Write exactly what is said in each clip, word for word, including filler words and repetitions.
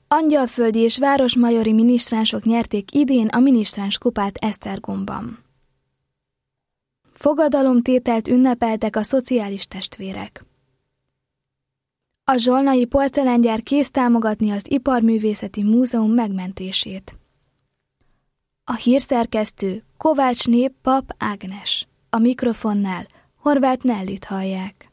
Angyalföldi és városmajori minisztránsok nyerték idén a minisztráns kupát Esztergomban. Fogadalomtételt ünnepeltek a szociális testvérek. A zsolnai porcelángyár kész támogatni az Iparművészeti Múzeum megmentését. A hírszerkesztő Kovácsné Pap Ágnes. A mikrofonnál Horváth Nellit hallják.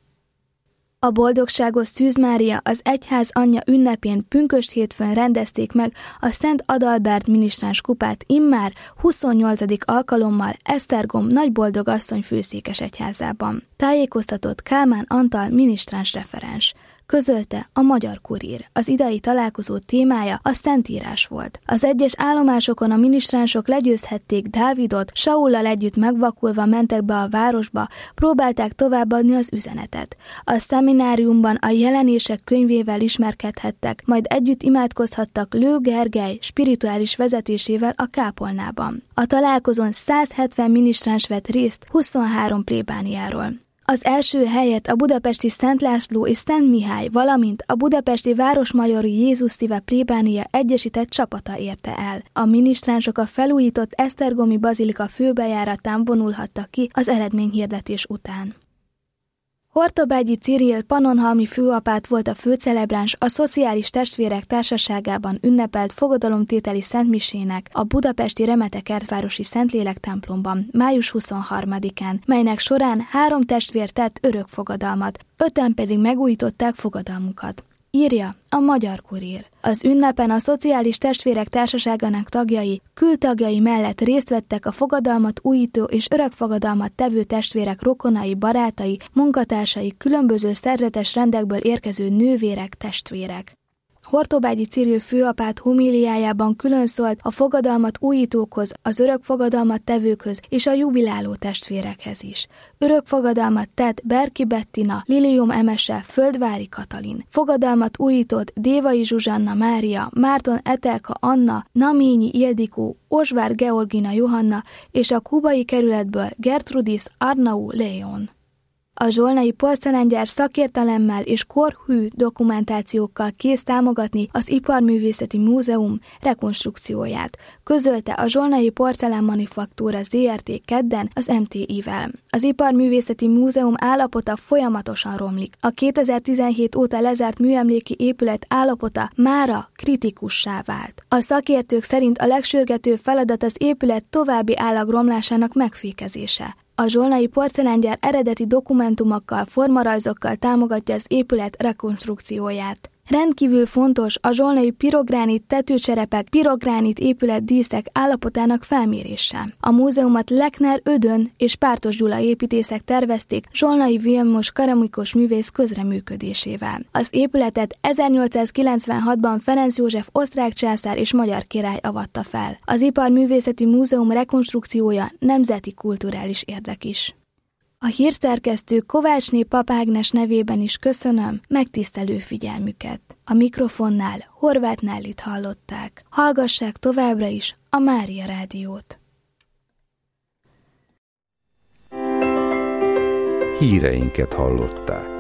A boldogságos Szűz Mária az egyház anyja ünnepén pünkösd hétfőn rendezték meg a Szent Adalbert minisztráns kupát immár huszonnyolcadik alkalommal Esztergom Nagyboldogasszony főszékesegyházában. Tájékoztatott Kálmán Antal minisztráns referens. Közölte a Magyar Kurír. Az idei találkozó témája a Szentírás volt. Az egyes állomásokon a minisztránsok legyőzhették Dávidot, Saullal együtt megvakulva mentek be a városba, próbálták továbbadni az üzenetet. A szemináriumban a jelenések könyvével ismerkedhettek, majd együtt imádkozhattak Lő Gergely spirituális vezetésével a kápolnában. A találkozón százhetven minisztráns vett részt huszonhárom plébániáról. Az első helyet a budapesti Szent László és Szent Mihály, valamint a budapesti Városmajori Jézus Szíve plébánia egyesített csapata érte el. A minisztránsok a felújított esztergomi bazilika főbejáratán vonulhattak ki az eredményhirdetés után. Hortobágyi Cirill pannonhalmi főapát volt a főcelebráns a Szociális Testvérek Társaságában ünnepelt fogadalomtételi szentmisének a budapesti Remete-Kertvárosi Szentlélek templomban május huszonharmadikán, melynek során három testvér tett örök fogadalmat, öten pedig megújították fogadalmukat. Írja a Magyar Kurír. Az ünnepen a Szociális Testvérek Társaságának tagjai, kültagjai mellett részt vettek a fogadalmat újító és örökfogadalmat tevő testvérek rokonai, barátai, munkatársai, különböző szerzetes rendekből érkező nővérek, testvérek. Hortobágyi Cirill főapát homíliájában külön szólt a fogadalmat újítókhoz, az örökfogadalmat tevőkhöz és a jubiláló testvérekhez is. Örökfogadalmat tett Berki Bettina, Lilium Emese, Földvári Katalin. Fogadalmat újított Dévai Zsuzsanna Mária, Márton Etelka Anna, Naményi Ildikó, Osvár Georgina Johanna és a kubai kerületből Gertrudis Arnau Leon. A zsolnai porcelángyár szakértelemmel és korhű dokumentációkkal kész támogatni az Iparművészeti Múzeum rekonstrukcióját, közölte a Zsolnai Porcelán Manufaktúra zé er té kedden az em té í-vel. Az Iparművészeti Múzeum állapota folyamatosan romlik. A kétezer-tizenhét óta lezárt műemléki épület állapota mára kritikussá vált. A szakértők szerint a legsürgetőbb feladat az épület további állagromlásának megfékezése. A zsolnai porcelángyár eredeti dokumentumokkal, formarajzokkal támogatja az épület rekonstrukcióját. Rendkívül fontos a zsolnai pirogránit tetőcserepek, pirogránit épület díszek állapotának felmérése. A múzeumot Lechner Ödön és Pártos Gyula építészek tervezték Zsolnai Vilmos keramikus művész közreműködésével. Az épületet ezernyolcszázkilencvenhatban Ferenc József osztrák császár és magyar király avatta fel. Az Iparművészeti Múzeum rekonstrukciója nemzeti kulturális érdek is. A hírszerkesztő Kovácsné Pap Ágnes nevében is köszönöm megtisztelő figyelmüket. A mikrofonnál Horváth Nellit hallották. Hallgassák továbbra is a Mária Rádiót. Híreinket hallották.